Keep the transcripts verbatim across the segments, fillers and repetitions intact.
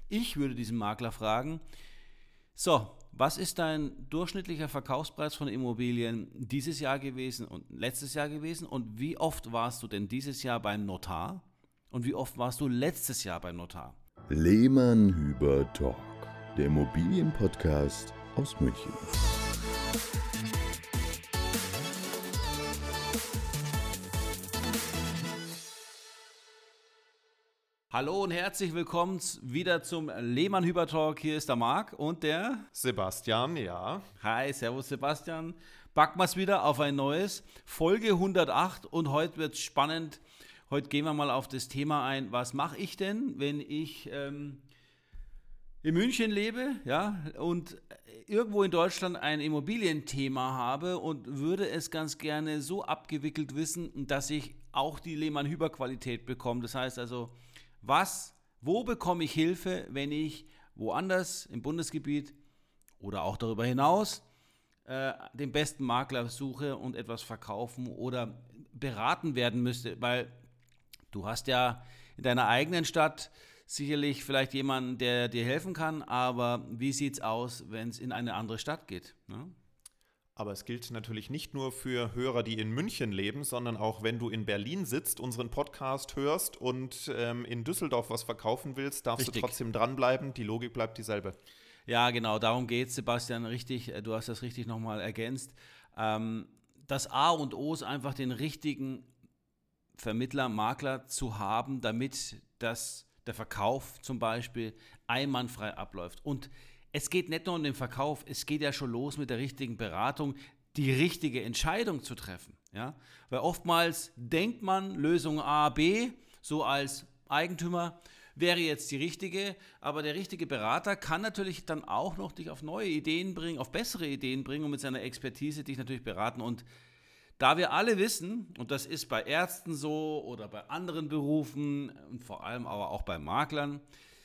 Ich würde diesen Makler fragen, so, was ist dein durchschnittlicher Verkaufspreis von Immobilien dieses Jahr gewesen und letztes Jahr gewesen? Und wie oft warst du denn dieses Jahr beim Notar? Und wie oft warst du letztes Jahr beim Notar? Lehmann Hüber Talk, der Immobilienpodcast aus München. Hallo und herzlich willkommen wieder zum Lehmann Hüber Talk. Hier ist der Marc und der Sebastian, ja. Hi, servus Sebastian. Packen wir es wieder auf ein neues, Folge hundertacht, und heute wird es spannend. Heute gehen wir mal auf das Thema ein, was mache ich denn, wenn ich ähm, in München lebe, ja, und irgendwo in Deutschland ein Immobilienthema habe und würde es ganz gerne so abgewickelt wissen, dass ich auch die Lehmann-Hüber-Qualität bekomme. Das heißt also, was, wo bekomme ich Hilfe, wenn ich woanders im Bundesgebiet oder auch darüber hinaus äh, den besten Makler suche und etwas verkaufen oder beraten werden müsste, weil du hast ja in deiner eigenen Stadt sicherlich vielleicht jemanden, der dir helfen kann, aber wie sieht es aus, wenn es in eine andere Stadt geht? Ne? Aber es gilt natürlich nicht nur für Hörer, die in München leben, sondern auch wenn du in Berlin sitzt, unseren Podcast hörst und ähm, in Düsseldorf was verkaufen willst, darfst Richtig. du trotzdem dranbleiben. Die Logik bleibt dieselbe. Ja, genau, darum geht es, Sebastian, richtig. Du hast das richtig nochmal ergänzt. Ähm, das A und O ist einfach, den richtigen Vermittler, Makler zu haben, damit das, der Verkauf zum Beispiel einwandfrei abläuft. Und es geht nicht nur um den Verkauf, es geht ja schon los mit der richtigen Beratung, die richtige Entscheidung zu treffen. Ja? Weil oftmals denkt man, Lösung A, B, so als Eigentümer wäre jetzt die richtige, aber der richtige Berater kann natürlich dann auch noch dich auf neue Ideen bringen, auf bessere Ideen bringen und mit seiner Expertise dich natürlich beraten. Und da wir alle wissen, und das ist bei Ärzten so oder bei anderen Berufen und vor allem aber auch bei Maklern,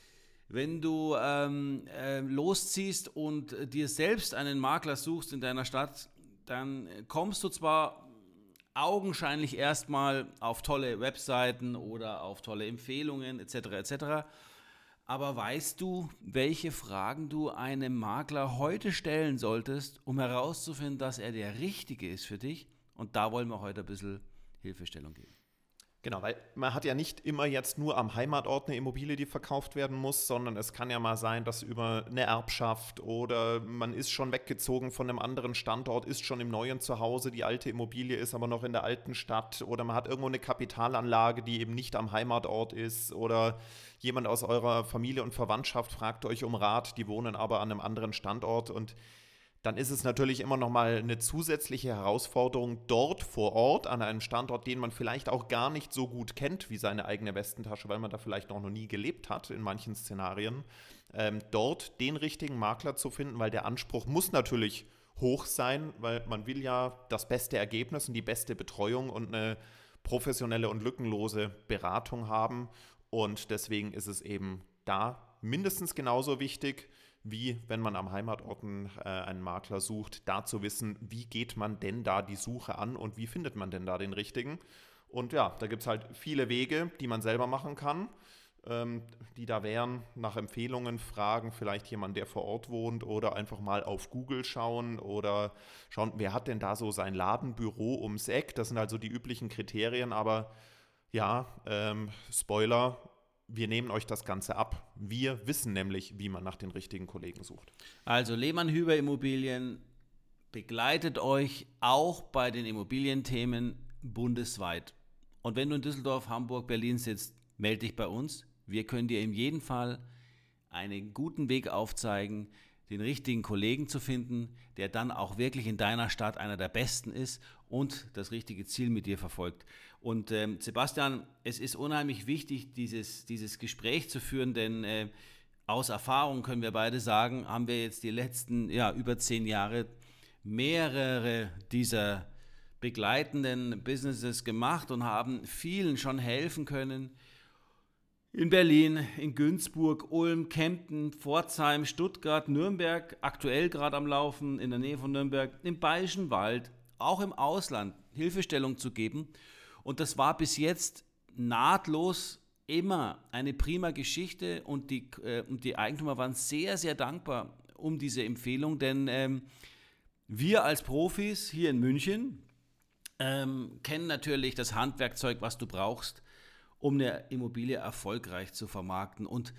wenn du ähm, äh, losziehst und dir selbst einen Makler suchst in deiner Stadt, dann kommst du zwar augenscheinlich erstmal auf tolle Webseiten oder auf tolle Empfehlungen et cetera et cetera, aber weißt du, welche Fragen du einem Makler heute stellen solltest, um herauszufinden, dass er der Richtige ist für dich? Und da wollen wir heute ein bisschen Hilfestellung geben. Genau, weil man hat ja nicht immer jetzt nur am Heimatort eine Immobilie, die verkauft werden muss, sondern es kann ja mal sein, dass über eine Erbschaft oder man ist schon weggezogen von einem anderen Standort, ist schon im neuen Zuhause, die alte Immobilie ist aber noch in der alten Stadt oder man hat irgendwo eine Kapitalanlage, die eben nicht am Heimatort ist oder jemand aus eurer Familie und Verwandtschaft fragt euch um Rat, die wohnen aber an einem anderen Standort, und dann ist es natürlich immer noch mal eine zusätzliche Herausforderung, dort vor Ort an einem Standort, den man vielleicht auch gar nicht so gut kennt wie seine eigene Westentasche, weil man da vielleicht auch noch nie gelebt hat in manchen Szenarien, ähm, dort den richtigen Makler zu finden, weil der Anspruch muss natürlich hoch sein, weil man will ja das beste Ergebnis und die beste Betreuung und eine professionelle und lückenlose Beratung haben, und deswegen ist es eben da mindestens genauso wichtig, wie wenn man am Heimatort äh, einen Makler sucht, da zu wissen, wie geht man denn da die Suche an und wie findet man denn da den richtigen. Und ja, da gibt es halt viele Wege, die man selber machen kann, ähm, die da wären, nach Empfehlungen fragen, vielleicht jemand, der vor Ort wohnt, oder einfach mal auf Google schauen oder schauen, wer hat denn da so sein Ladenbüro ums Eck. Das sind also die üblichen Kriterien, aber ja, ähm, Spoiler, wir nehmen euch das Ganze ab. Wir wissen nämlich, wie man nach den richtigen Kollegen sucht. Also Lehmann Hüber Immobilien begleitet euch auch bei den Immobilienthemen bundesweit. Und wenn du in Düsseldorf, Hamburg, Berlin sitzt, melde dich bei uns. Wir können dir in jedem Fall einen guten Weg aufzeigen, den richtigen Kollegen zu finden, der dann auch wirklich in deiner Stadt einer der Besten ist und das richtige Ziel mit dir verfolgt. Und ähm, Sebastian, es ist unheimlich wichtig, dieses, dieses Gespräch zu führen, denn äh, aus Erfahrung können wir beide sagen, haben wir jetzt die letzten ja, über zehn Jahre mehrere dieser begleitenden Businesses gemacht und haben vielen schon helfen können. In Berlin, in Günzburg, Ulm, Kempten, Pforzheim, Stuttgart, Nürnberg, aktuell gerade am Laufen, in der Nähe von Nürnberg, im Bayerischen Wald, auch im Ausland Hilfestellung zu geben. Und das war bis jetzt nahtlos immer eine prima Geschichte und die, äh, und die Eigentümer waren sehr, sehr dankbar um diese Empfehlung, denn ähm, wir als Profis hier in München ähm, kennen natürlich das Handwerkzeug, was du brauchst, um eine Immobilie erfolgreich zu vermarkten. Und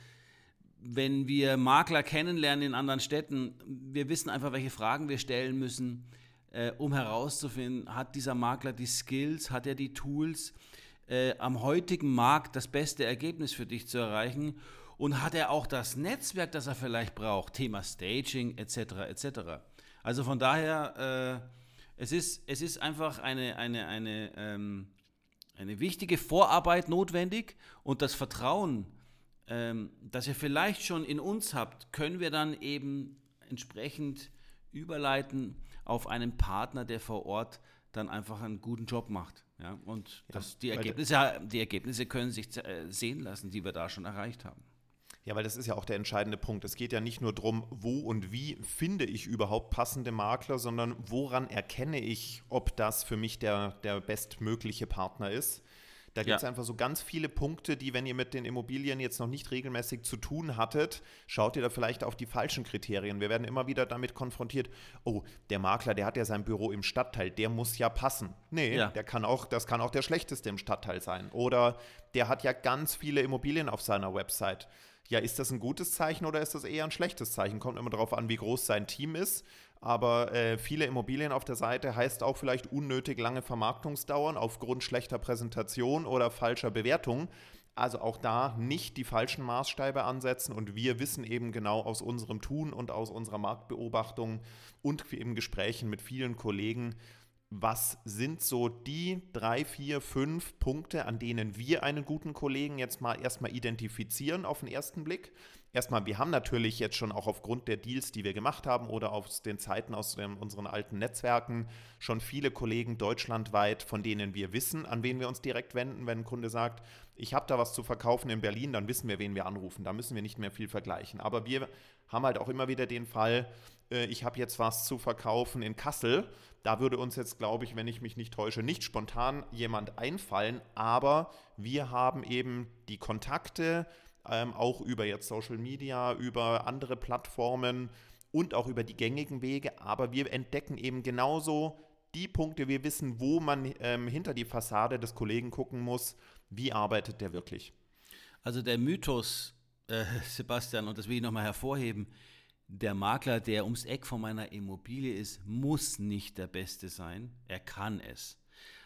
wenn wir Makler kennenlernen in anderen Städten, wir wissen einfach, welche Fragen wir stellen müssen, äh, um herauszufinden, hat dieser Makler die Skills, hat er die Tools, äh, am heutigen Markt das beste Ergebnis für dich zu erreichen und hat er auch das Netzwerk, das er vielleicht braucht, Thema Staging et cetera et cetera. Also von daher, äh, es ist, es ist einfach eine, eine, eine, ähm, eine wichtige Vorarbeit notwendig und das Vertrauen, ähm, das ihr vielleicht schon in uns habt, können wir dann eben entsprechend überleiten auf einen Partner, der vor Ort dann einfach einen guten Job macht. Ja? Und das, die, Ergebnisse, die Ergebnisse können sich sehen lassen, die wir da schon erreicht haben. Ja, weil das ist ja auch der entscheidende Punkt. Es geht ja nicht nur darum, wo und wie finde ich überhaupt passende Makler, sondern woran erkenne ich, ob das für mich der, der bestmögliche Partner ist. Da gibt es ja. einfach so ganz viele Punkte, die, wenn ihr mit den Immobilien jetzt noch nicht regelmäßig zu tun hattet, schaut ihr da vielleicht auf die falschen Kriterien. Wir werden immer wieder damit konfrontiert, oh, der Makler, der hat ja sein Büro im Stadtteil, der muss ja passen. Nee, ja. der kann auch, das kann auch der schlechteste im Stadtteil sein. Oder der hat ja ganz viele Immobilien auf seiner Website. Ja, ist das ein gutes Zeichen oder ist das eher ein schlechtes Zeichen? Kommt immer darauf an, wie groß sein Team ist. Aber äh, viele Immobilien auf der Seite heißt auch vielleicht unnötig lange Vermarktungsdauern aufgrund schlechter Präsentation oder falscher Bewertung. Also auch da nicht die falschen Maßstäbe ansetzen. Und wir wissen eben genau aus unserem Tun und aus unserer Marktbeobachtung und eben Gesprächen mit vielen Kollegen, was sind so die drei, vier, fünf Punkte, an denen wir einen guten Kollegen jetzt mal erstmal identifizieren auf den ersten Blick? Erstmal, wir haben natürlich jetzt schon auch aufgrund der Deals, die wir gemacht haben oder aus den Zeiten aus dem, unseren alten Netzwerken schon viele Kollegen deutschlandweit, von denen wir wissen, an wen wir uns direkt wenden. Wenn ein Kunde sagt, ich habe da was zu verkaufen in Berlin, dann wissen wir, wen wir anrufen. Da müssen wir nicht mehr viel vergleichen. Aber wir haben halt auch immer wieder den Fall, äh, ich habe jetzt was zu verkaufen in Kassel. Da würde uns jetzt, glaube ich, wenn ich mich nicht täusche, nicht spontan jemand einfallen. Aber wir haben eben die Kontakte, Ähm, auch über jetzt Social Media, über andere Plattformen und auch über die gängigen Wege. Aber wir entdecken eben genauso die Punkte, wir wissen, wo man ähm, hinter die Fassade des Kollegen gucken muss, wie arbeitet der wirklich. Also der Mythos, äh, Sebastian, und das will ich nochmal hervorheben, der Makler, der ums Eck von meiner Immobilie ist, muss nicht der Beste sein, er kann es.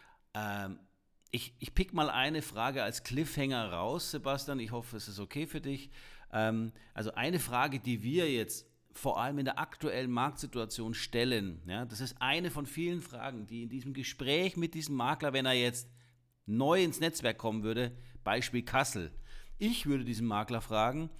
Ähm, Ich, ich pick mal eine Frage als Cliffhanger raus, Sebastian. Ich hoffe, es ist okay für dich. Ähm, also eine Frage, die wir jetzt vor allem in der aktuellen Marktsituation stellen, ja, das ist eine von vielen Fragen, die in diesem Gespräch mit diesem Makler, wenn er jetzt neu ins Netzwerk kommen würde, Beispiel Kassel. Ich würde diesen Makler fragen,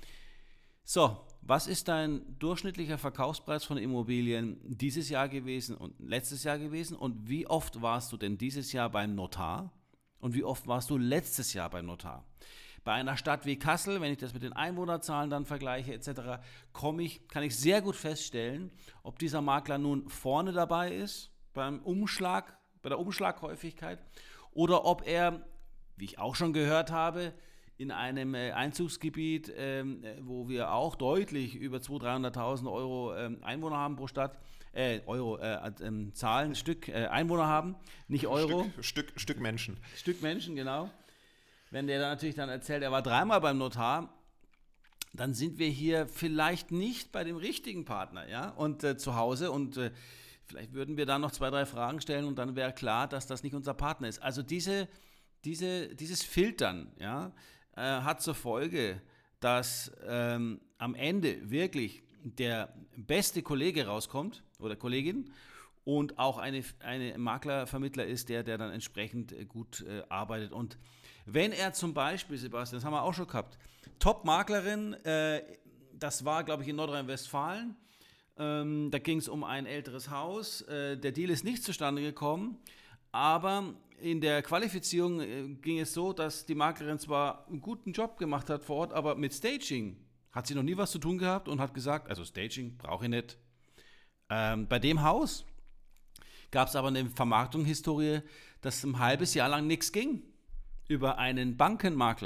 so, was ist dein durchschnittlicher Verkaufspreis von Immobilien dieses Jahr gewesen und letztes Jahr gewesen und wie oft warst du denn dieses Jahr beim Notar? Und wie oft warst du letztes Jahr beim Notar? Bei einer Stadt wie Kassel, wenn ich das mit den Einwohnerzahlen dann vergleiche et cetera, komme ich, kann ich sehr gut feststellen, ob dieser Makler nun vorne dabei ist beim Umschlag, bei der Umschlaghäufigkeit oder ob er, wie ich auch schon gehört habe, in einem Einzugsgebiet, ähm, wo wir auch deutlich über zweihunderttausend, dreihunderttausend Euro ähm, Einwohner haben pro Stadt, Äh, Euro, äh, äh, Zahlen, Stück äh, Einwohner haben, nicht Euro. Stück, Stück, Stück Menschen. Stück Menschen, genau. Wenn der dann natürlich dann erzählt, er war dreimal beim Notar, dann sind wir hier vielleicht nicht bei dem richtigen Partner, ja, und äh, zu Hause und äh, vielleicht würden wir da noch zwei, drei Fragen stellen und dann wäre klar, dass das nicht unser Partner ist. Also diese, diese, dieses Filtern, ja, äh, hat zur Folge, dass ähm, am Ende wirklich der beste Kollege rauskommt oder Kollegin und auch eine, eine Maklervermittler ist, der, der dann entsprechend gut äh, arbeitet. Und wenn er zum Beispiel, Sebastian, das haben wir auch schon gehabt, Top-Maklerin, äh, das war, glaube ich, in Nordrhein-Westfalen, ähm, da ging es um ein älteres Haus, äh, der Deal ist nicht zustande gekommen, aber in der Qualifizierung äh, ging es so, dass die Maklerin zwar einen guten Job gemacht hat vor Ort, aber mit Staging hat sie noch nie was zu tun gehabt und hat gesagt, also Staging brauche ich nicht. Ähm, bei dem Haus gab es aber eine Vermarktungshistorie, dass ein halbes Jahr lang nichts ging über einen Bankenmakler.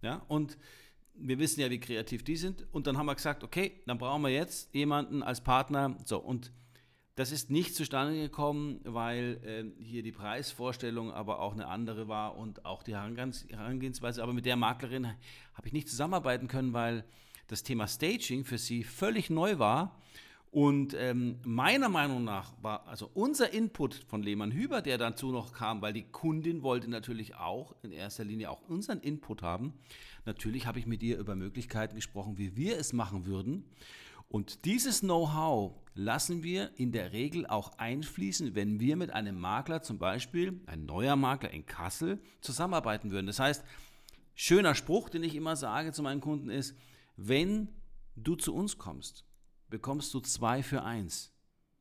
Ja, und wir wissen ja, wie kreativ die sind. Und dann haben wir gesagt, okay, dann brauchen wir jetzt jemanden als Partner. So, und das ist nicht zustande gekommen, weil äh, hier die Preisvorstellung aber auch eine andere war und auch die Herangehensweise. Aber mit der Maklerin habe ich nicht zusammenarbeiten können, weil das Thema Staging für sie völlig neu war. Und ähm, meiner Meinung nach war also unser Input von Lehmann Hüber, der dazu noch kam, weil die Kundin wollte natürlich auch in erster Linie auch unseren Input haben. Natürlich habe ich mit ihr über Möglichkeiten gesprochen, wie wir es machen würden. Und dieses Know-how lassen wir in der Regel auch einfließen, wenn wir mit einem Makler, zum Beispiel ein neuer Makler in Kassel, zusammenarbeiten würden. Das heißt, schöner Spruch, den ich immer sage zu meinen Kunden ist, wenn du zu uns kommst, bekommst du zwei für eins.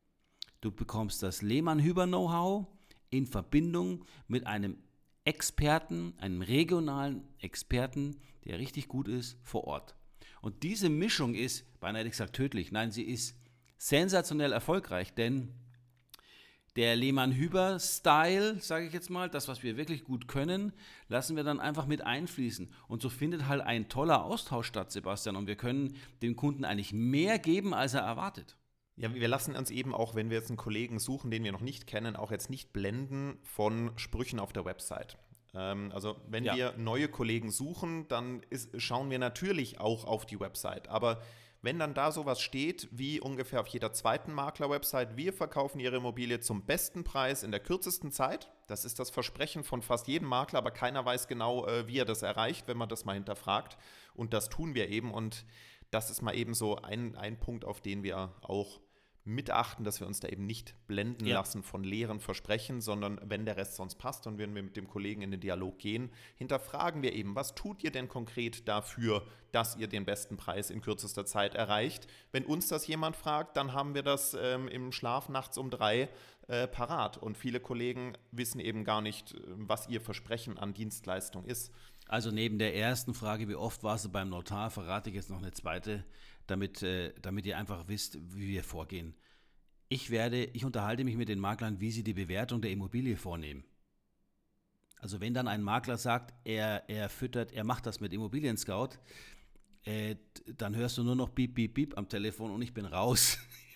Du bekommst das Lehmann-Hüber-Know-how in Verbindung mit einem Experten, einem regionalen Experten, der richtig gut ist vor Ort. Und diese Mischung ist, beinahe hätte ich gesagt tödlich, nein, sie ist sensationell erfolgreich, denn der Lehmann-Hüber-Style, sage ich jetzt mal, das, was wir wirklich gut können, lassen wir dann einfach mit einfließen. Und so findet halt ein toller Austausch statt, Sebastian. Und wir können dem Kunden eigentlich mehr geben, als er erwartet. Ja, wir lassen uns eben auch, wenn wir jetzt einen Kollegen suchen, den wir noch nicht kennen, auch jetzt nicht blenden von Sprüchen auf der Website. Ähm, also wenn ja. wir neue Kollegen suchen, dann ist, schauen wir natürlich auch auf die Website. Aber wenn dann da sowas steht, wie ungefähr auf jeder zweiten Makler-Website, wir verkaufen Ihre Immobilie zum besten Preis in der kürzesten Zeit. Das ist das Versprechen von fast jedem Makler, aber keiner weiß genau, wie er das erreicht, wenn man das mal hinterfragt. Und das tun wir eben. Und das ist mal eben so ein, ein Punkt, auf den wir auch mitachten, dass wir uns da eben nicht blenden ja. lassen von leeren Versprechen, sondern wenn der Rest sonst passt und wenn wir mit dem Kollegen in den Dialog gehen, hinterfragen wir eben, was tut ihr denn konkret dafür, dass ihr den besten Preis in kürzester Zeit erreicht? Wenn uns das jemand fragt, dann haben wir das ähm, im Schlaf nachts um drei äh, parat und viele Kollegen wissen eben gar nicht, was ihr Versprechen an Dienstleistung ist. Also neben der ersten Frage, wie oft warst du beim Notar, verrate ich jetzt noch eine zweite, damit, äh, damit ihr einfach wisst, wie wir vorgehen. Ich werde, ich unterhalte mich mit den Maklern, wie sie die Bewertung der Immobilie vornehmen. Also wenn dann ein Makler sagt, er, er füttert, er macht das mit Immobilien Scout, äh, dann hörst du nur noch Piep, Piep, Piep am Telefon und ich bin raus.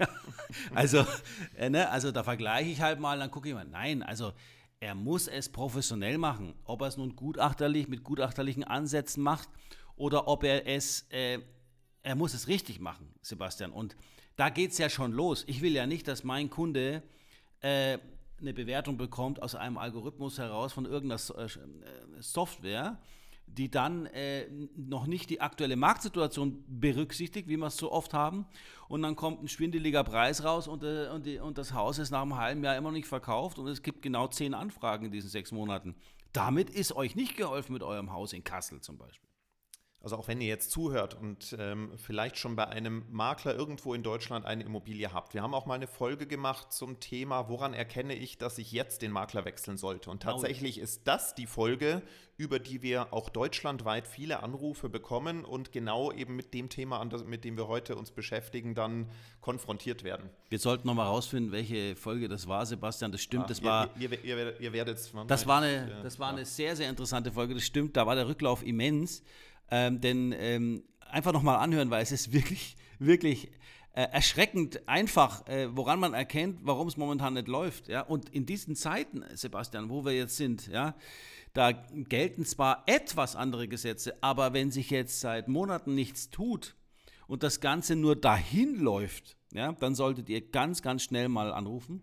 also, äh, ne? also da vergleiche ich halt mal, dann gucke ich mal, nein, also er muss es professionell machen. Ob er es nun gutachterlich mit gutachterlichen Ansätzen macht oder ob er es, äh, er muss es richtig machen, Sebastian. Und da geht es ja schon los. Ich will ja nicht, dass mein Kunde äh, eine Bewertung bekommt aus einem Algorithmus heraus von irgendeiner äh, Software, die dann äh, noch nicht die aktuelle Marktsituation berücksichtigt, wie wir es so oft haben. Und dann kommt ein schwindeliger Preis raus und, äh, und, die, und das Haus ist nach einem halben Jahr immer noch nicht verkauft und es gibt genau zehn Anfragen in diesen sechs Monaten. Damit ist euch nicht geholfen mit eurem Haus in Kassel zum Beispiel. Also auch wenn ihr jetzt zuhört und ähm, vielleicht schon bei einem Makler irgendwo in Deutschland eine Immobilie habt. Wir haben auch mal eine Folge gemacht zum Thema, woran erkenne ich, dass ich jetzt den Makler wechseln sollte. Und tatsächlich ist das die Folge, über die wir auch deutschlandweit viele Anrufe bekommen und genau eben mit dem Thema, mit dem wir heute uns beschäftigen, dann konfrontiert werden. Wir sollten nochmal rausfinden, welche Folge das war, Sebastian. Das stimmt, ah, das ihr, war... Ihr, ihr, ihr, ihr werdet es... Das war, eine, das war ja. eine sehr, sehr interessante Folge. Das stimmt, da war der Rücklauf immens. Ähm, denn ähm, einfach nochmal anhören, weil es ist wirklich, wirklich äh, erschreckend einfach, äh, woran man erkennt, warum es momentan nicht läuft. Ja? Und in diesen Zeiten, Sebastian, wo wir jetzt sind, ja, da gelten zwar etwas andere Gesetze, aber wenn sich jetzt seit Monaten nichts tut und das Ganze nur dahin läuft, ja, dann solltet ihr ganz, ganz schnell mal anrufen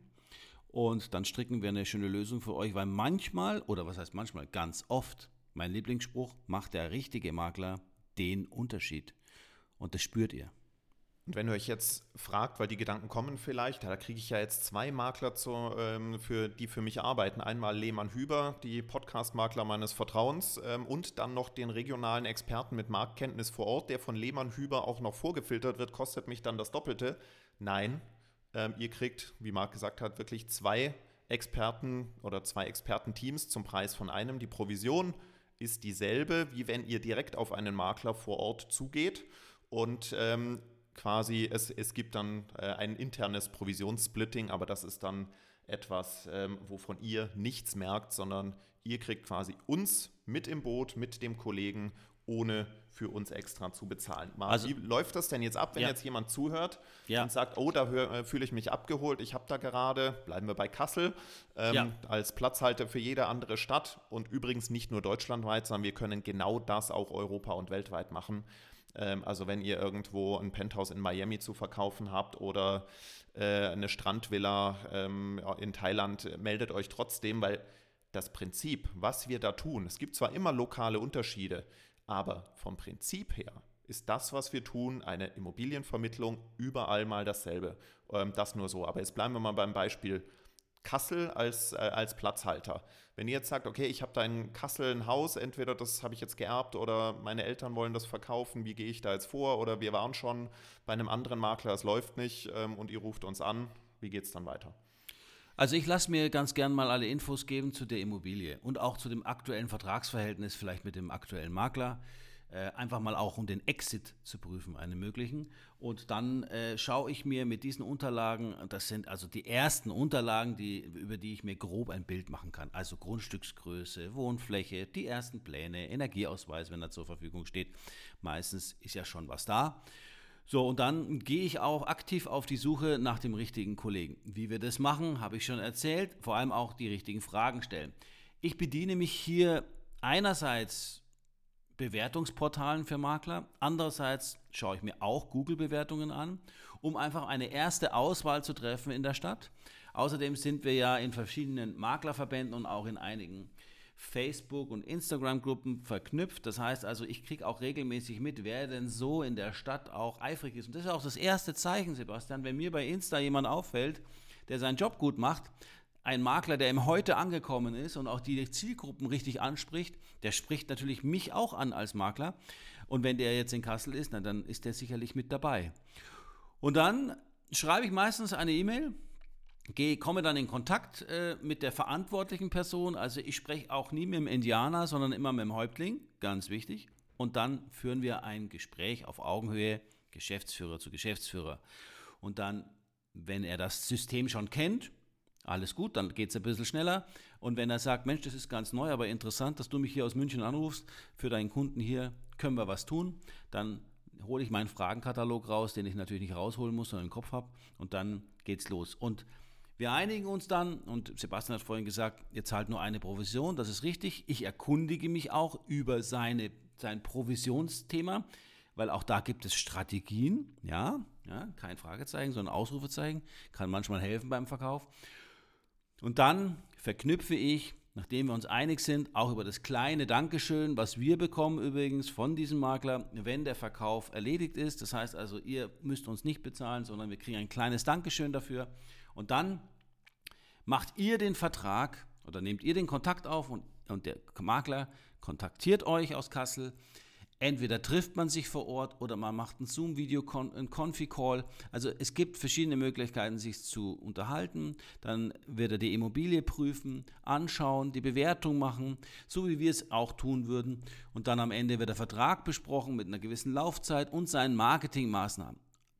und dann stricken wir eine schöne Lösung für euch, weil manchmal, oder was heißt manchmal, ganz oft, mein Lieblingsspruch, macht der richtige Makler den Unterschied. Und das spürt ihr. Und wenn ihr euch jetzt fragt, weil die Gedanken kommen vielleicht, da kriege ich ja jetzt zwei Makler, zu, ähm, für, die für mich arbeiten. Einmal Lehmann Hüber, die Podcast-Makler meines Vertrauens ähm, und dann noch den regionalen Experten mit Marktkenntnis vor Ort, der von Lehmann Hüber auch noch vorgefiltert wird, kostet mich dann das Doppelte. Nein, ähm, ihr kriegt, wie Marc gesagt hat, wirklich zwei Experten oder zwei Expertenteams zum Preis von einem. Die Provision ist dieselbe, wie wenn ihr direkt auf einen Makler vor Ort zugeht und ähm, quasi es, es gibt dann äh, ein internes Provisionssplitting, aber das ist dann etwas, ähm, wovon ihr nichts merkt, sondern ihr kriegt quasi uns mit im Boot, mit dem Kollegen, ohne für uns extra zu bezahlen. Marc, Also, wie läuft das denn jetzt ab, wenn ja. jetzt jemand zuhört Ja. und sagt, oh, da hör- fühle ich mich abgeholt, ich habe da gerade, bleiben wir bei Kassel, ähm, Ja. als Platzhalter für jede andere Stadt und übrigens nicht nur deutschlandweit, sondern wir können genau das auch europa- und weltweit machen. Ähm, also wenn ihr irgendwo ein Penthouse in Miami zu verkaufen habt oder äh, eine Strandvilla ähm, in Thailand, meldet euch trotzdem, weil das Prinzip, was wir da tun, es gibt zwar immer lokale Unterschiede, aber vom Prinzip her ist das, was wir tun, eine Immobilienvermittlung überall mal dasselbe. Ähm, das nur so. Aber jetzt bleiben wir mal beim Beispiel Kassel als, äh, als Platzhalter. Wenn ihr jetzt sagt, okay, ich habe da in Kassel ein Haus, entweder das habe ich jetzt geerbt oder meine Eltern wollen das verkaufen, wie gehe ich da jetzt vor? Oder wir waren schon bei einem anderen Makler, es läuft nicht ähm, und ihr ruft uns an, wie geht es dann weiter? Also ich lasse mir ganz gern mal alle Infos geben zu der Immobilie und auch zu dem aktuellen Vertragsverhältnis, vielleicht mit dem aktuellen Makler. Äh, einfach mal auch um den Exit zu prüfen, einen möglichen. Und dann äh, schaue ich mir mit diesen Unterlagen, das sind also die ersten Unterlagen, die, über die ich mir grob ein Bild machen kann. Also Grundstücksgröße, Wohnfläche, die ersten Pläne, Energieausweis, wenn er zur Verfügung steht. Meistens ist ja schon was da. So, und dann gehe ich auch aktiv auf die Suche nach dem richtigen Kollegen. Wie wir das machen, habe ich schon erzählt, vor allem auch die richtigen Fragen stellen. Ich bediene mich hier einerseits Bewertungsportalen für Makler, andererseits schaue ich mir auch Google-Bewertungen an, um einfach eine erste Auswahl zu treffen in der Stadt. Außerdem sind wir ja in verschiedenen Maklerverbänden und auch in einigen Facebook- und Instagram-Gruppen verknüpft. Das heißt also, ich kriege auch regelmäßig mit, wer denn so in der Stadt auch eifrig ist. Und das ist auch das erste Zeichen, Sebastian, wenn mir bei Insta jemand auffällt, der seinen Job gut macht, ein Makler, der im Heute angekommen ist und auch die Zielgruppen richtig anspricht, der spricht natürlich mich auch an als Makler. Und wenn der jetzt in Kassel ist, na, dann ist der sicherlich mit dabei. Und dann schreibe ich meistens eine E-Mail, Gehe, komme dann in Kontakt äh, mit der verantwortlichen Person. Also ich spreche auch nie mit dem Indianer, sondern immer mit dem Häuptling, ganz wichtig. Und dann führen wir ein Gespräch auf Augenhöhe, Geschäftsführer zu Geschäftsführer. Und dann, wenn er das System schon kennt, alles gut, dann geht es ein bisschen schneller. Und wenn er sagt, Mensch, das ist ganz neu, aber interessant, dass du mich hier aus München anrufst, für deinen Kunden hier können wir was tun, dann hole ich meinen Fragenkatalog raus, den ich natürlich nicht rausholen muss, sondern im Kopf habe. Und dann geht's los. Und wir einigen uns dann, und Sebastian hat vorhin gesagt, ihr zahlt nur eine Provision, das ist richtig. Ich erkundige mich auch über seine, sein Provisionsthema, weil auch da gibt es Strategien, ja, ja, kein Fragezeichen, sondern Ausrufezeichen, kann manchmal helfen beim Verkauf. Und dann verknüpfe ich, nachdem wir uns einig sind, auch über das kleine Dankeschön, was wir bekommen übrigens von diesem Makler, wenn der Verkauf erledigt ist. Das heißt also, ihr müsst uns nicht bezahlen, sondern wir kriegen ein kleines Dankeschön dafür. Und dann macht ihr den Vertrag oder nehmt ihr den Kontakt auf und, und der Makler kontaktiert euch aus Kassel. Entweder trifft man sich vor Ort oder man macht ein Zoom-Video, ein Confi-Call. Also es gibt verschiedene Möglichkeiten, sich zu unterhalten. Dann wird er die Immobilie prüfen, anschauen, die Bewertung machen, so wie wir es auch tun würden. Und dann am Ende wird der Vertrag besprochen mit einer gewissen Laufzeit und seinen Marketingmaßnahmen.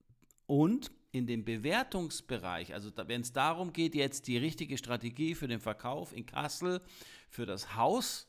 Und in dem Bewertungsbereich, also da, wenn es darum geht, jetzt die richtige Strategie für den Verkauf in Kassel, für das Haus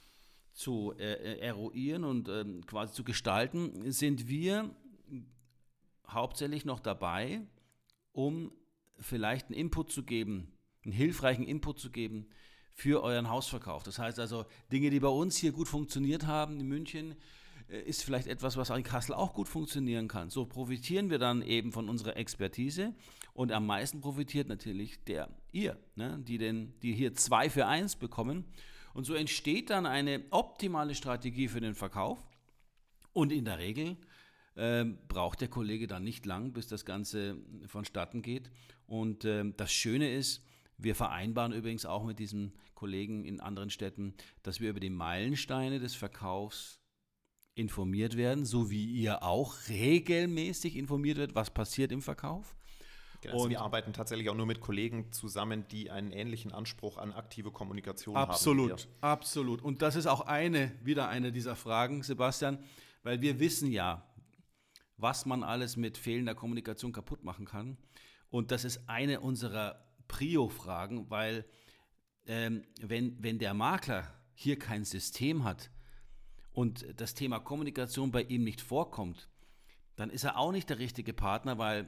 zu äh, eruieren und ähm, quasi zu gestalten, sind wir hauptsächlich noch dabei, um vielleicht einen Input zu geben, einen hilfreichen Input zu geben für euren Hausverkauf. Das heißt also, Dinge, die bei uns hier gut funktioniert haben in München, ist vielleicht etwas, was in Kassel auch gut funktionieren kann. So profitieren wir dann eben von unserer Expertise und am meisten profitiert natürlich der ihr, ne, die, den, die hier zwei für eins bekommen. Und so entsteht dann eine optimale Strategie für den Verkauf und in der Regel äh, braucht der Kollege dann nicht lang, bis das Ganze vonstatten geht. Und äh, das Schöne ist, wir vereinbaren übrigens auch mit diesen Kollegen in anderen Städten, dass wir über die Meilensteine des Verkaufs informiert werden, so wie ihr auch regelmäßig informiert werdet, was passiert im Verkauf. Genau, also wir arbeiten tatsächlich auch nur mit Kollegen zusammen, die einen ähnlichen Anspruch an aktive Kommunikation absolut, haben. Absolut, absolut. Und das ist auch eine, wieder eine dieser Fragen, Sebastian, weil wir wissen ja, was man alles mit fehlender Kommunikation kaputt machen kann. Und das ist eine unserer Prio-Fragen, weil ähm, wenn, wenn der Makler hier kein System hat, und das Thema Kommunikation bei ihm nicht vorkommt, dann ist er auch nicht der richtige Partner, weil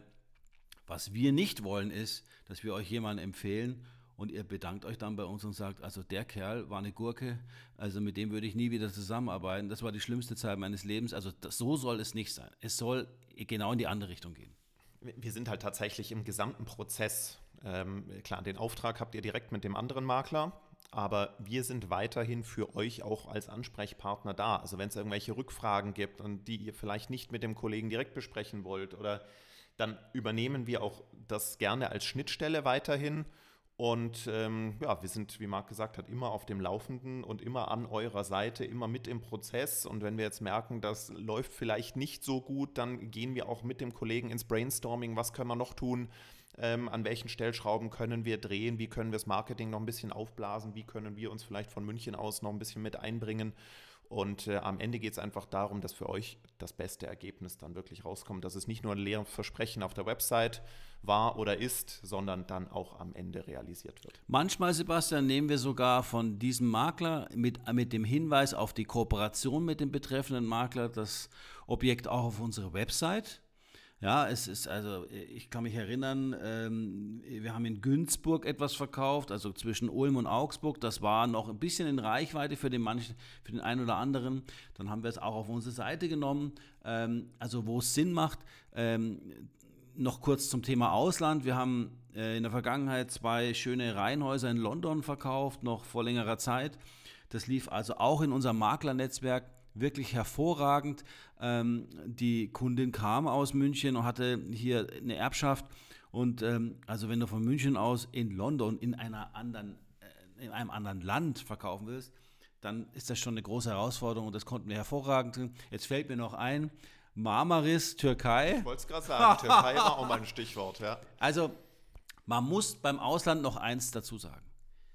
was wir nicht wollen ist, dass wir euch jemanden empfehlen und ihr bedankt euch dann bei uns und sagt, also der Kerl war eine Gurke, also mit dem würde ich nie wieder zusammenarbeiten, das war die schlimmste Zeit meines Lebens, also das, so soll es nicht sein. Es soll genau in die andere Richtung gehen. Wir sind halt tatsächlich im gesamten Prozess, ähm, klar, den Auftrag habt ihr direkt mit dem anderen Makler, aber wir sind weiterhin für euch auch als Ansprechpartner da. Also wenn es irgendwelche Rückfragen gibt und die ihr vielleicht nicht mit dem Kollegen direkt besprechen wollt, oder dann übernehmen wir auch das gerne als Schnittstelle weiterhin. Und ähm, ja, wir sind, wie Marc gesagt hat, immer auf dem Laufenden und immer an eurer Seite, immer mit im Prozess. Und wenn wir jetzt merken, das läuft vielleicht nicht so gut, dann gehen wir auch mit dem Kollegen ins Brainstorming. Was können wir noch tun? Ähm, an welchen Stellschrauben können wir drehen? Wie können wir das Marketing noch ein bisschen aufblasen? Wie können wir uns vielleicht von München aus noch ein bisschen mit einbringen? Und äh, am Ende geht es einfach darum, dass für euch das beste Ergebnis dann wirklich rauskommt, dass es nicht nur ein leeres Versprechen auf der Website war oder ist, sondern dann auch am Ende realisiert wird. Manchmal, Sebastian, nehmen wir sogar von diesem Makler mit, mit dem Hinweis auf die Kooperation mit dem betreffenden Makler das Objekt auch auf unsere Website. Ja, es ist also, ich kann mich erinnern, ähm, wir haben in Günzburg etwas verkauft, also zwischen Ulm und Augsburg. Das war noch ein bisschen in Reichweite für den manchen, für den einen oder anderen. Dann haben wir es auch auf unsere Seite genommen. Ähm, also wo es Sinn macht. Ähm, noch kurz zum Thema Ausland. Wir haben äh, in der Vergangenheit zwei schöne Reihenhäuser in London verkauft, noch vor längerer Zeit. Das lief also auch in unserem Maklernetzwerk wirklich hervorragend. Ähm, die Kundin kam aus München und hatte hier eine Erbschaft. Und ähm, also wenn du von München aus in London in einer anderen, äh, in einem anderen Land verkaufen willst, dann ist das schon eine große Herausforderung und das konnten wir hervorragend. Jetzt fällt mir noch ein, Marmaris, Türkei. Ich wollte es gerade sagen, Türkei war auch mal ein Stichwort, ja. Also man muss beim Ausland noch eins dazu sagen.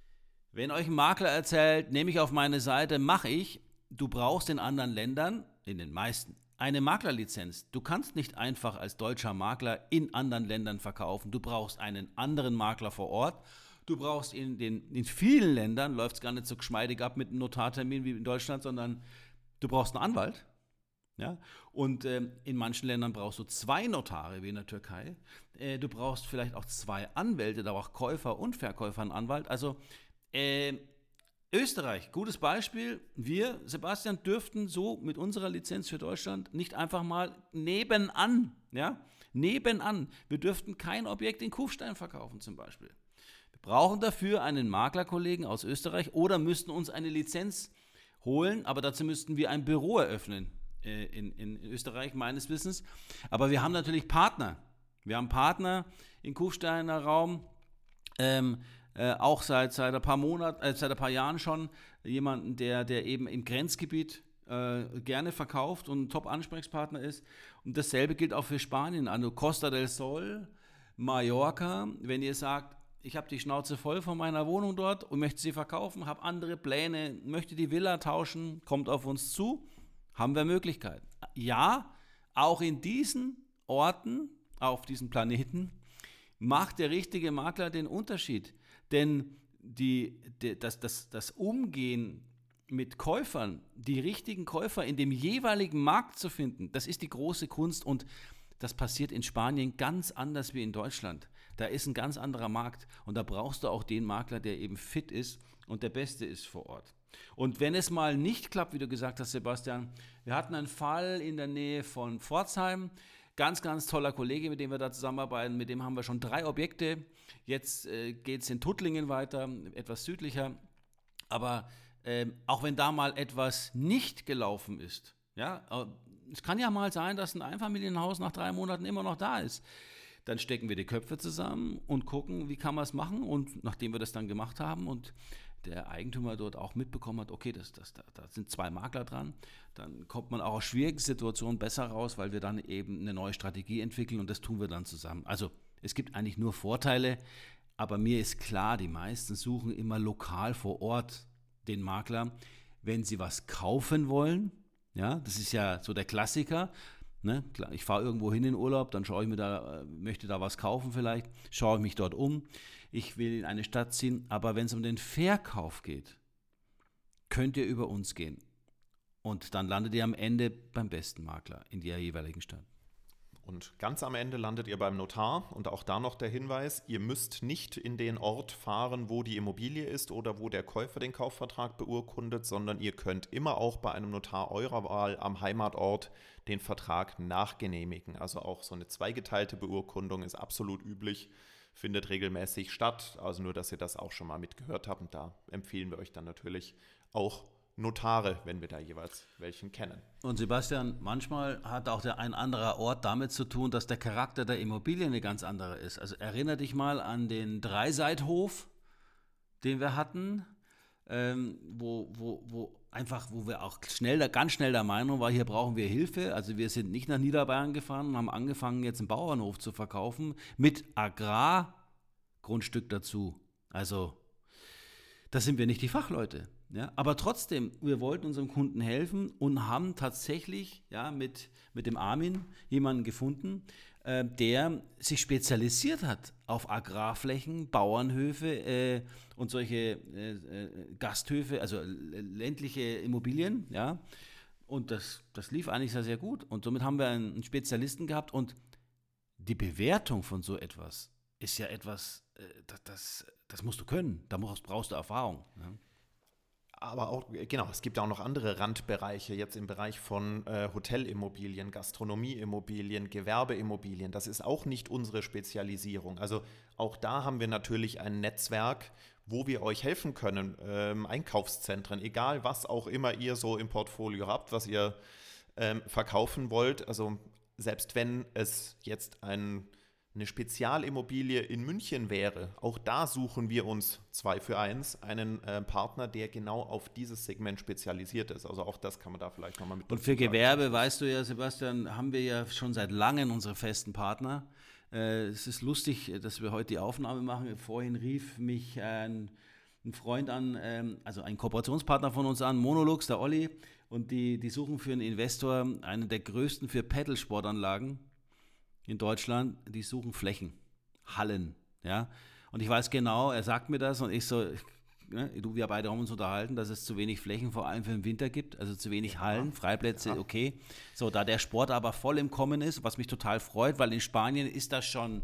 Wenn euch ein Makler erzählt, nehme ich auf meine Seite, mache ich, du brauchst in anderen Ländern, in den meisten, eine Maklerlizenz. Du kannst nicht einfach als deutscher Makler in anderen Ländern verkaufen. Du brauchst einen anderen Makler vor Ort. Du brauchst in, den, in vielen Ländern, läuft es gar nicht so geschmeidig ab mit einem Notartermin wie in Deutschland, sondern du brauchst einen Anwalt. Ja? Und ähm, in manchen Ländern brauchst du zwei Notare wie in der Türkei. Äh, du brauchst vielleicht auch zwei Anwälte, da auch Käufer und Verkäufer einen Anwalt. Also äh, Österreich, gutes Beispiel. Wir, Sebastian, dürften so mit unserer Lizenz für Deutschland nicht einfach mal nebenan, ja, nebenan. Wir dürften kein Objekt in Kufstein verkaufen zum Beispiel. Wir brauchen dafür einen Maklerkollegen aus Österreich oder müssten uns eine Lizenz holen, aber dazu müssten wir ein Büro eröffnen äh, in, in Österreich, meines Wissens. Aber wir haben natürlich Partner. Wir haben Partner im Kufsteiner Raum, ähm, Äh, auch seit, seit ein paar Monaten, äh, seit ein paar Jahren schon jemanden, der, der eben im Grenzgebiet äh, gerne verkauft und ein Top-Ansprechpartner ist. Und dasselbe gilt auch für Spanien. Also Costa del Sol, Mallorca, wenn ihr sagt, ich habe die Schnauze voll von meiner Wohnung dort und möchte sie verkaufen, habe andere Pläne, möchte die Villa tauschen, kommt auf uns zu, haben wir Möglichkeiten. Ja, auch in diesen Orten, auf diesem Planeten, macht der richtige Makler den Unterschied. Denn die, die, das, das, das Umgehen mit Käufern, die richtigen Käufer in dem jeweiligen Markt zu finden, das ist die große Kunst und das passiert in Spanien ganz anders wie in Deutschland. Da ist ein ganz anderer Markt und da brauchst du auch den Makler, der eben fit ist und der Beste ist vor Ort. Und wenn es mal nicht klappt, wie du gesagt hast, Sebastian, wir hatten einen Fall in der Nähe von Pforzheim, ganz, ganz toller Kollege, mit dem wir da zusammenarbeiten, mit dem haben wir schon drei Objekte. Jetzt äh, geht es in Tuttlingen weiter, etwas südlicher. Aber äh, auch wenn da mal etwas nicht gelaufen ist, ja, äh, es kann ja mal sein, dass ein Einfamilienhaus nach drei Monaten immer noch da ist. Dann stecken wir die Köpfe zusammen und gucken, wie kann man es machen. Und nachdem wir das dann gemacht haben und der Eigentümer dort auch mitbekommen hat, okay, das, das, da, da sind zwei Makler dran, dann kommt man auch aus schwierigen Situationen besser raus, weil wir dann eben eine neue Strategie entwickeln und das tun wir dann zusammen. Also es gibt eigentlich nur Vorteile, aber mir ist klar, die meisten suchen immer lokal vor Ort den Makler, wenn sie was kaufen wollen. Ja, das ist ja so der Klassiker. Ne? Ich fahre irgendwo hin in Urlaub, dann schaue ich mir da, möchte da was kaufen vielleicht, schaue ich mich dort um. Ich will in eine Stadt ziehen, aber wenn es um den Verkauf geht, könnt ihr über uns gehen. Und dann landet ihr am Ende beim besten Makler in der jeweiligen Stadt. Und ganz am Ende landet ihr beim Notar und auch da noch der Hinweis, ihr müsst nicht in den Ort fahren, wo die Immobilie ist oder wo der Käufer den Kaufvertrag beurkundet, sondern ihr könnt immer auch bei einem Notar eurer Wahl am Heimatort den Vertrag nachgenehmigen. Also auch so eine zweigeteilte Beurkundung ist absolut üblich, findet regelmäßig statt. Also nur, dass ihr das auch schon mal mitgehört habt und da empfehlen wir euch dann natürlich auch Notare, wenn wir da jeweils welchen kennen. Und Sebastian, manchmal hat auch der ein anderer Ort damit zu tun, dass der Charakter der Immobilie eine ganz andere ist. Also erinnere dich mal an den Dreiseithof, den wir hatten, ähm, wo, wo, wo einfach, wo wir auch schnell, ganz schnell der Meinung waren, hier brauchen wir Hilfe. Also wir sind nicht nach Niederbayern gefahren und haben angefangen, jetzt einen Bauernhof zu verkaufen mit Agrargrundstück dazu. Also da sind wir nicht die Fachleute. Ja, aber trotzdem, wir wollten unserem Kunden helfen und haben tatsächlich ja, mit, mit dem Armin jemanden gefunden, äh, der sich spezialisiert hat auf Agrarflächen, Bauernhöfe äh, und solche äh, äh, Gasthöfe, also ländliche Immobilien. Ja. Und das, das lief eigentlich sehr, sehr gut. Und somit haben wir einen, einen Spezialisten gehabt. Und die Bewertung von so etwas ist ja etwas, äh, das, das, das musst du können. Da brauchst, brauchst du Erfahrung. Ja. Aber auch, genau, es gibt auch noch andere Randbereiche, jetzt im Bereich von äh, Hotelimmobilien, Gastronomieimmobilien, Gewerbeimmobilien. Das ist auch nicht unsere Spezialisierung. Also auch da haben wir natürlich ein Netzwerk, wo wir euch helfen können. Ähm, Einkaufszentren, egal was auch immer ihr so im Portfolio habt, was ihr ähm, verkaufen wollt. Also selbst wenn es jetzt ein eine Spezialimmobilie in München wäre, auch da suchen wir uns zwei für eins einen äh, Partner, der genau auf dieses Segment spezialisiert ist. Also auch das kann man da vielleicht nochmal mit. Und für Gewerbe, sagen. Weißt du ja, Sebastian, haben wir ja schon seit langem unsere festen Partner. Äh, es ist lustig, dass wir heute die Aufnahme machen. Vorhin rief mich ein, ein Freund an, ähm, also ein Kooperationspartner von uns an, Monolux, der Olli, und die, die suchen für einen Investor einen der größten für Pedalsportanlagen in Deutschland, die suchen Flächen, Hallen, ja. Und ich weiß genau, er sagt mir das und ich so, ne, du, wir beide haben uns unterhalten, dass es zu wenig Flächen vor allem für den Winter gibt, also zu wenig Hallen, Freiplätze, ja. Okay. So, da der Sport aber voll im Kommen ist, was mich total freut, weil in Spanien ist das schon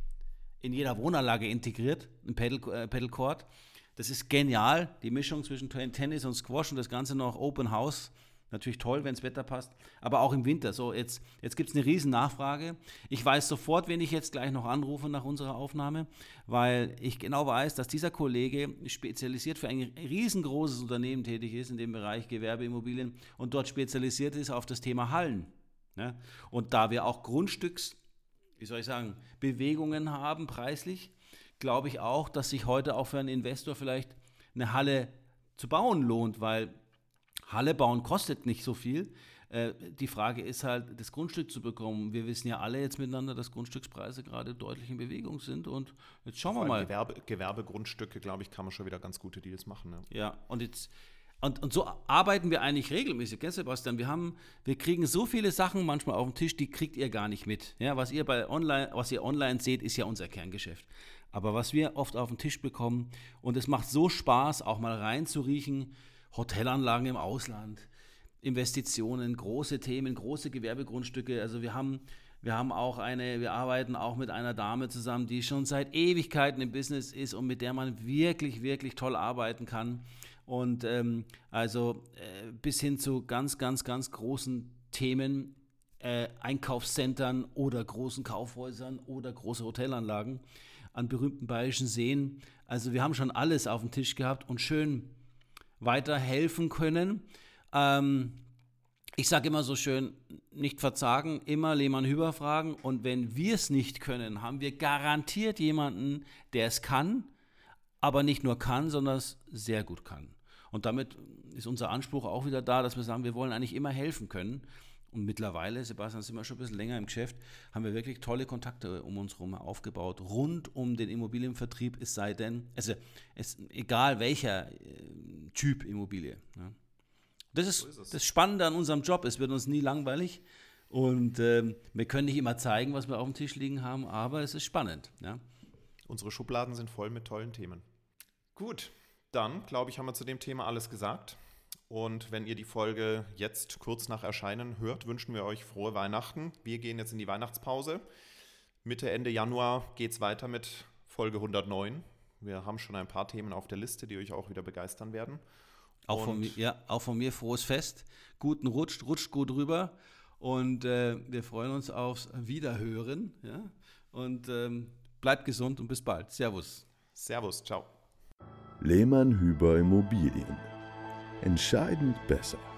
in jeder Wohnanlage integriert, ein Pedal, äh, Pedalcourt. Das ist genial, die Mischung zwischen Tennis und Squash und das Ganze noch Open House. Natürlich toll, wenn das Wetter passt, aber auch im Winter. So, jetzt, jetzt gibt es eine riesen Nachfrage. Ich weiß sofort, wen ich jetzt gleich noch anrufe nach unserer Aufnahme, weil ich genau weiß, dass dieser Kollege spezialisiert für ein riesengroßes Unternehmen tätig ist in dem Bereich Gewerbeimmobilien und dort spezialisiert ist auf das Thema Hallen. Ja? Und da wir auch Grundstücks, wie soll ich sagen, Bewegungen haben preislich, glaube ich auch, dass sich heute auch für einen Investor vielleicht eine Halle zu bauen lohnt, weil Halle bauen kostet nicht so viel. Äh, die Frage ist halt, das Grundstück zu bekommen. Wir wissen ja alle jetzt miteinander, dass Grundstückspreise gerade deutlich in Bewegung sind. Und jetzt schauen wir mal. Gewerbe, Gewerbegrundstücke, glaube ich, kann man schon wieder ganz gute Deals machen. Ne? Ja, und jetzt und, und so arbeiten wir eigentlich regelmäßig, gell, Sebastian? Wir haben, wir kriegen so viele Sachen manchmal auf den Tisch, die kriegt ihr gar nicht mit. Ja, was ihr bei online, was ihr online seht, ist ja unser Kerngeschäft. Aber was wir oft auf den Tisch bekommen, und es macht so Spaß, auch mal reinzuriechen, Hotelanlagen im Ausland, Investitionen, große Themen, große Gewerbegrundstücke. Also wir haben, wir haben auch eine, wir arbeiten auch mit einer Dame zusammen, die schon seit Ewigkeiten im Business ist und mit der man wirklich, wirklich toll arbeiten kann. Und ähm, also äh, bis hin zu ganz, ganz, ganz großen Themen, äh, Einkaufszentren oder großen Kaufhäusern oder große Hotelanlagen an berühmten bayerischen Seen. Also wir haben schon alles auf dem Tisch gehabt und schön weiterhelfen können. Ähm, ich sage immer so schön, nicht verzagen, immer Lehmann Hüber fragen, und wenn wir es nicht können, haben wir garantiert jemanden, der es kann, aber nicht nur kann, sondern es sehr gut kann. Und damit ist unser Anspruch auch wieder da, dass wir sagen, wir wollen eigentlich immer helfen können. Und mittlerweile, Sebastian, sind wir schon ein bisschen länger im Geschäft, haben wir wirklich tolle Kontakte um uns herum aufgebaut, rund um den Immobilienvertrieb, es sei denn, also es, egal welcher äh, Typ Immobilie. Ja. Das ist, so ist es. Das Spannende an unserem Job, es wird uns nie langweilig und ähm, wir können nicht immer zeigen, was wir auf dem Tisch liegen haben, aber es ist spannend. Ja. Unsere Schubladen sind voll mit tollen Themen. Gut, dann glaube ich, haben wir zu dem Thema alles gesagt. Und wenn ihr die Folge jetzt kurz nach Erscheinen hört, wünschen wir euch frohe Weihnachten. Wir gehen jetzt in die Weihnachtspause. Mitte, Ende Januar geht es weiter mit Folge hundertneun. Wir haben schon ein paar Themen auf der Liste, die euch auch wieder begeistern werden. Auch von, mir, ja, auch von mir frohes Fest. Guten Rutsch, rutscht gut rüber. Und äh, wir freuen uns aufs Wiederhören. Ja? Und ähm, bleibt gesund und bis bald. Servus. Servus, ciao. Lehmann Hüber Immobilien. Entscheidend besser.